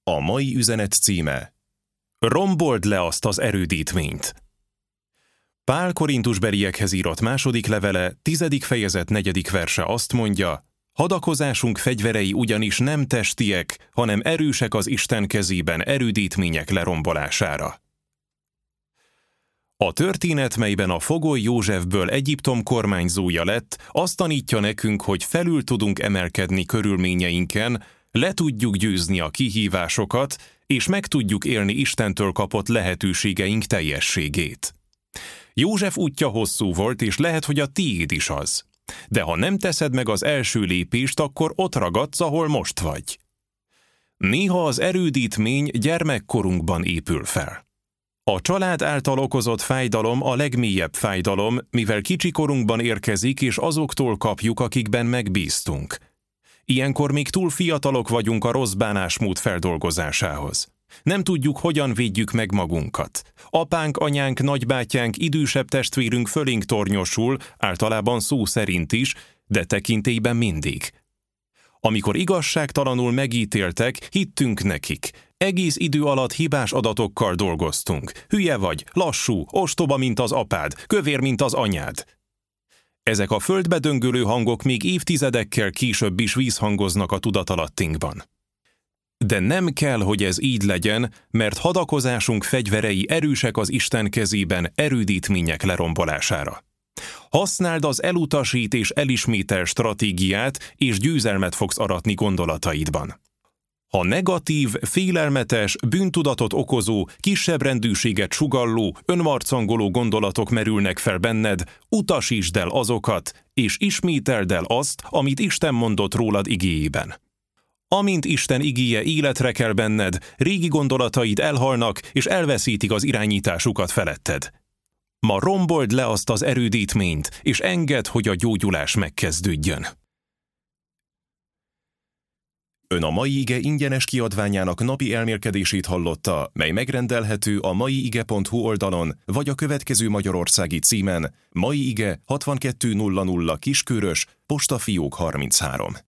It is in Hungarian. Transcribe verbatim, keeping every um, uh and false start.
A mai üzenet címe: Rombold le azt az erődítményt. Pál korintusbeliekhez írott második levele, tizedik fejezet negyedik verse azt mondja: hadakozásunk fegyverei ugyanis nem testiek, hanem erősek az Isten kezében erődítmények lerombolására. A történet, melyben a fogoly Józsefből Egyiptom kormányzója lett, azt tanítja nekünk, hogy felül tudunk emelkedni körülményeinken, le tudjuk győzni a kihívásokat, és meg tudjuk élni Istentől kapott lehetőségeink teljességét. József útja hosszú volt, és lehet, hogy a tiéd is az. De ha nem teszed meg az első lépést, akkor ott ragadsz, ahol most vagy. Néha az erődítmény gyermekkorunkban épül fel. A család által okozott fájdalom a legmélyebb fájdalom, mivel kicsikorunkban érkezik, és azoktól kapjuk, akikben megbíztunk. Ilyenkor még túl fiatalok vagyunk a rossz bánásmód feldolgozásához. Nem tudjuk, hogyan védjük meg magunkat. Apánk, anyánk, nagybátyánk, idősebb testvérünk fölénk tornyosul, általában szó szerint is, de tekintélyben mindig. Amikor igazságtalanul megítéltek, hittünk nekik. Egész idő alatt hibás adatokkal dolgoztunk. Hülye vagy, lassú, ostoba, mint az apád, kövér, mint az anyád. Ezek a földbe döngölő hangok még évtizedekkel később is vízhangoznak a tudatalattinkban. De nem kell, hogy ez így legyen, mert hadakozásunk fegyverei erősek az Isten kezében erődítmények lerombolására. Használd az elutasít és elismétel stratégiát, és győzelmet fogsz aratni gondolataidban. Ha negatív, félelmetes, bűntudatot okozó, kisebb rendűséget sugalló, önmarcangoló gondolatok merülnek fel benned, utasítsd el azokat, és ismételd el azt, amit Isten mondott rólad igéjében. Amint Isten igéje életre kell benned, régi gondolataid elhalnak, és elveszítik az irányításukat feletted. Ma rombold le azt az erődítményt, és engedd, hogy a gyógyulás megkezdődjön. Ön a Mai Ige ingyenes kiadványának napi elmélkedését hallotta, mely megrendelhető a maiige pont hu oldalon, vagy a következő magyarországi címen: Mai Ige hatvankettő nulla nulla Kiskörös, Postafiók harminchárom.